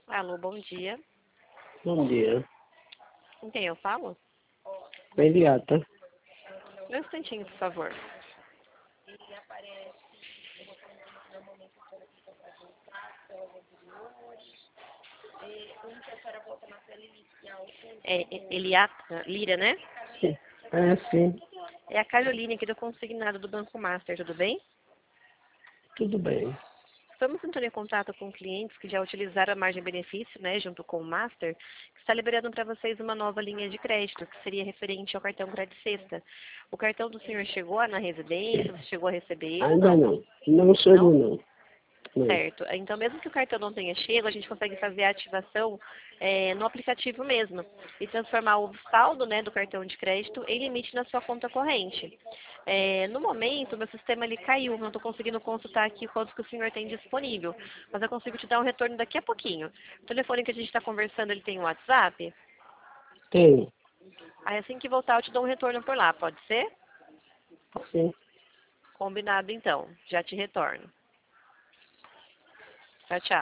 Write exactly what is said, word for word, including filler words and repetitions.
Alô, bom dia. Bom dia. Com quem eu falo? Imediata. Um instantinho, por favor. É Eliata Lira, né? Sim. É, sim. É a Caroline aqui do Consignado do Banco Master, tudo bem? Tudo bem. Estamos entrando em contato com clientes que já utilizaram a margem-benefício, né, junto com o Master, que está liberando para vocês uma nova linha de crédito, que seria referente ao cartão Crédito Sexta. O cartão do senhor chegou na residência? Você chegou a receber ele ou Ainda não? não. Não chegou, Não? não. Não. Certo. Então, mesmo que o cartão não tenha chego, a gente consegue fazer a ativação é, no aplicativo mesmo e transformar o saldo, né, do cartão de crédito em limite na sua conta corrente. É, no momento, meu sistema ele caiu, não estou conseguindo consultar aqui quanto que o senhor tem disponível, mas eu consigo te dar um retorno daqui a pouquinho. O telefone que a gente está conversando, ele tem um WhatsApp? Tem. Aí assim que voltar, eu te dou um retorno por lá, pode ser? Sim. Combinado então, já te retorno. Tchau, tchau.